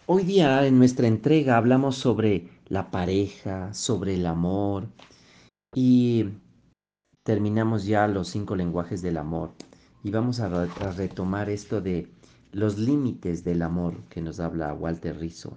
Hoy día en nuestra entrega hablamos sobre la pareja, sobre el amor y terminamos ya los 5 lenguajes del amor y vamos a retomar esto de los límites del amor que nos habla Walter Rizzo,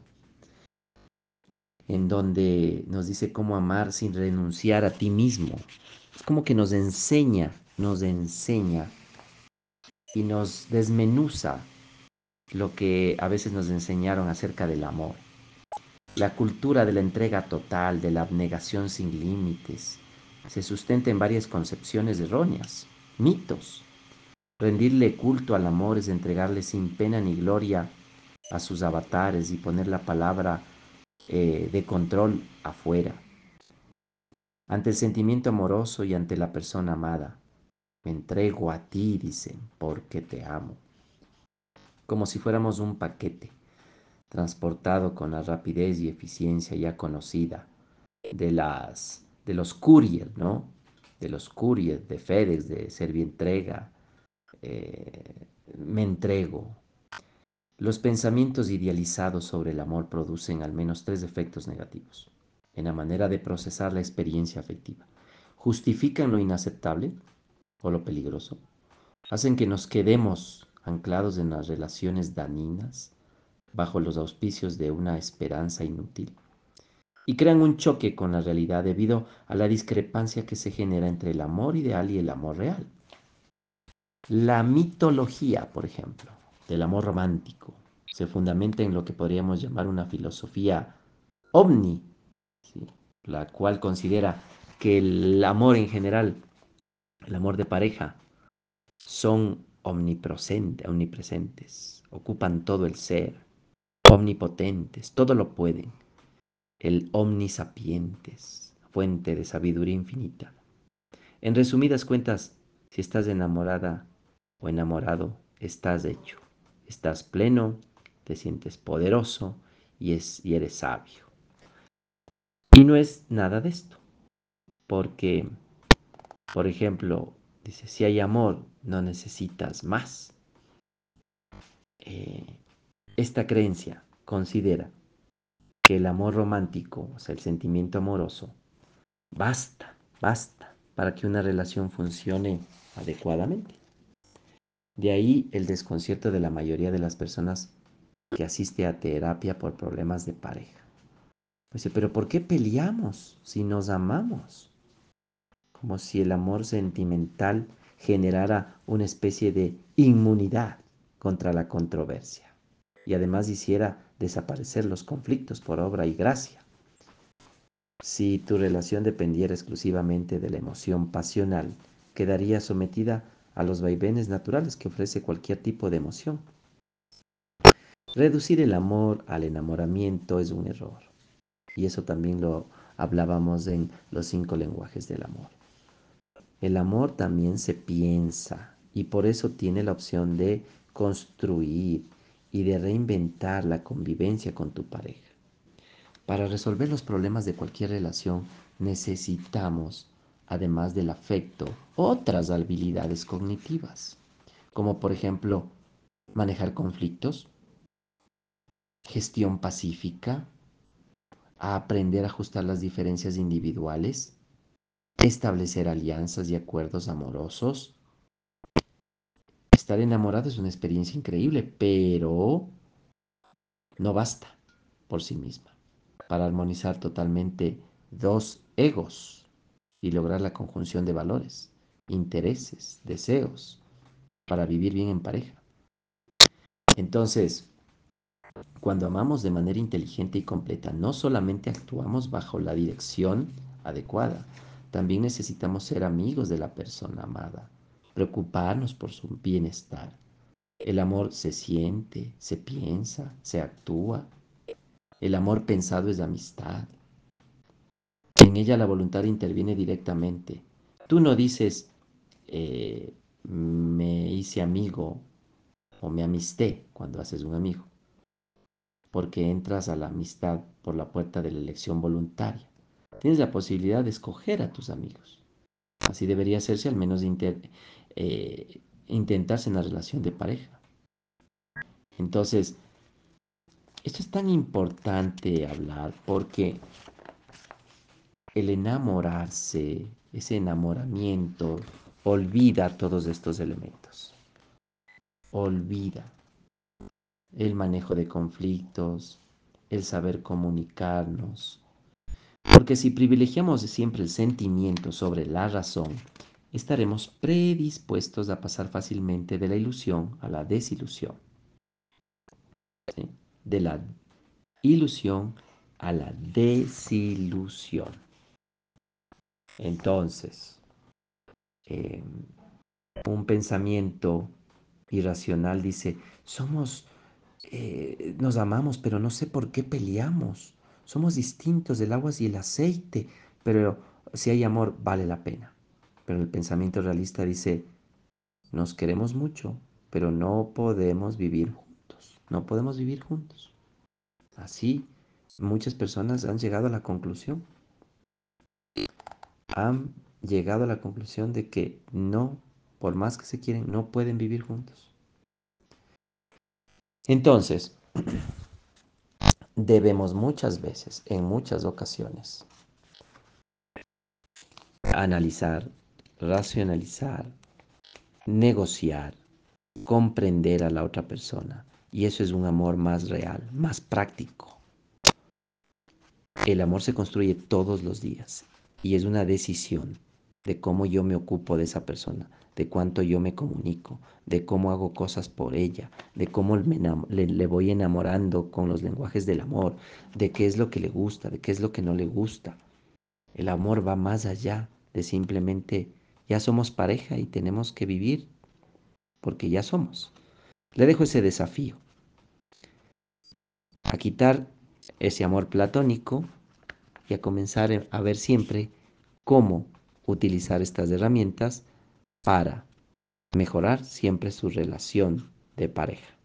en donde nos dice cómo amar sin renunciar a ti mismo. Es como que nos enseña y nos desmenuza lo que a veces nos enseñaron acerca del amor. La cultura de la entrega total, de la abnegación sin límites, se sustenta en varias concepciones erróneas, mitos. Rendirle culto al amor es entregarle sin pena ni gloria a sus avatares y poner la palabra de control afuera. Ante el sentimiento amoroso y ante la persona amada, me entrego a ti, dicen, porque te amo. Como si fuéramos un paquete, transportado con la rapidez y eficiencia ya conocida de los courier, ¿no? De los courier, de FedEx, de Servientrega, me entrego. Los pensamientos idealizados sobre el amor producen al menos 3 efectos negativos en la manera de procesar la experiencia afectiva. Justifican lo inaceptable o lo peligroso. Hacen que nos quedemos anclados en las relaciones dañinas bajo los auspicios de una esperanza inútil y crean un choque con la realidad debido a la discrepancia que se genera entre el amor ideal y el amor real. La mitología, por ejemplo, del amor romántico se fundamenta en lo que podríamos llamar una filosofía ovni, ¿sí? La cual considera que el amor en general, el amor de pareja, son omnipresentes, ocupan todo el ser, omnipotentes, todo lo pueden, el omnisapientes, fuente de sabiduría infinita. En resumidas cuentas, si estás enamorada o enamorado, estás hecho, estás pleno, te sientes poderoso y eres sabio. Y no es nada de esto, porque, por ejemplo, dice, si hay amor, no necesitas más. Eh, esta creencia considera que el amor romántico, o sea, el sentimiento amoroso, basta para que una relación funcione adecuadamente. De ahí el desconcierto de la mayoría de las personas que asiste a terapia por problemas de pareja. Dice, pero ¿por qué peleamos si nos amamos? Como si el amor sentimental generara una especie de inmunidad contra la controversia y además hiciera desaparecer los conflictos por obra y gracia. Si tu relación dependiera exclusivamente de la emoción pasional, quedaría sometida a los vaivenes naturales que ofrece cualquier tipo de emoción. Reducir el amor al enamoramiento es un error. Y eso también lo hablábamos en los 5 lenguajes del amor. El amor también se piensa y por eso tiene la opción de construir y de reinventar la convivencia con tu pareja. Para resolver los problemas de cualquier relación necesitamos, además del afecto, otras habilidades cognitivas, como por ejemplo manejar conflictos, gestión pacífica, a aprender a ajustar las diferencias individuales, establecer alianzas y acuerdos amorosos. Estar enamorado es una experiencia increíble, pero no basta por sí misma para armonizar totalmente dos egos y lograr la conjunción de valores, intereses, deseos para vivir bien en pareja. Entonces, cuando amamos de manera inteligente y completa, no solamente actuamos bajo la dirección adecuada, también necesitamos ser amigos de la persona amada, preocuparnos por su bienestar. El amor se siente, se piensa, se actúa. El amor pensado es amistad. En ella la voluntad interviene directamente. Tú no dices, me hice amigo o me amisté cuando haces un amigo, porque entras a la amistad por la puerta de la elección voluntaria. Tienes la posibilidad de escoger a tus amigos. Así debería hacerse, al menos intentarse en la relación de pareja. Entonces, Esto es tan importante hablar porque el enamorarse, ese enamoramiento, olvida todos estos elementos. Olvida el manejo de conflictos, el saber comunicarnos. Porque si privilegiamos siempre el sentimiento sobre la razón, estaremos predispuestos a pasar fácilmente de la ilusión a la desilusión. ¿Sí? De la ilusión a la desilusión. Entonces, eh, un pensamiento irracional dice, nos amamos, pero no sé por qué peleamos. Somos distintos del agua y el aceite, pero si hay amor, vale la pena. Pero el pensamiento realista dice, nos queremos mucho, pero no podemos vivir juntos. No podemos vivir juntos. Así, muchas personas han llegado a la conclusión. Han llegado a la conclusión de que no, por más que se quieren, no pueden vivir juntos. Entonces, debemos muchas veces, en muchas ocasiones, analizar, racionalizar, negociar, comprender a la otra persona. Y eso es un amor más real, más práctico. El amor se construye todos los días y es una decisión de cómo yo me ocupo de esa persona, de cuánto yo me comunico, de cómo hago cosas por ella, de cómo le voy enamorando con los lenguajes del amor, de qué es lo que le gusta, de qué es lo que no le gusta. El amor va más allá de simplemente ya somos pareja y tenemos que vivir porque ya somos. Le dejo ese desafío, a quitar ese amor platónico y a comenzar a ver siempre cómo utilizar estas herramientas para mejorar siempre su relación de pareja.